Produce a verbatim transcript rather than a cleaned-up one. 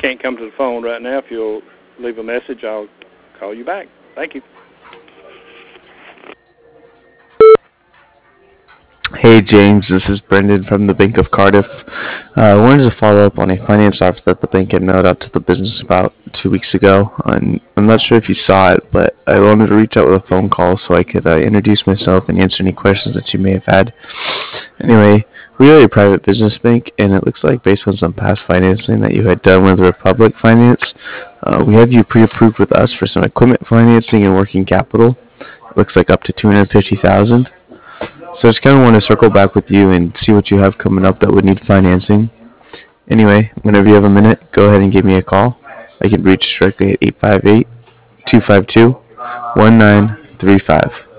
can't come to the phone right now. If you'll leave a message, I'll call you back. Thank you. Hey James, this is Brendan from the Bank of Cardiff. Uh, I wanted to follow up on a finance offer that the bank had mailed out to the business about two weeks ago. And I'm not sure if you saw it, but I wanted to reach out with a phone call so I could uh, introduce myself and answer any questions that you may have had. Anyway, we are a private business bank, and it looks like based on some past financing that you had done with Republic Finance, uh, we have you pre-approved with us for some equipment financing and working capital. It looks like up to two hundred fifty thousand dollars. So I just kind of want to circle back with you and see what you have coming up that would need financing. Anyway, whenever you have a minute, go ahead and give me a call. I can reach directly at eight five eight, two five two, one nine three five.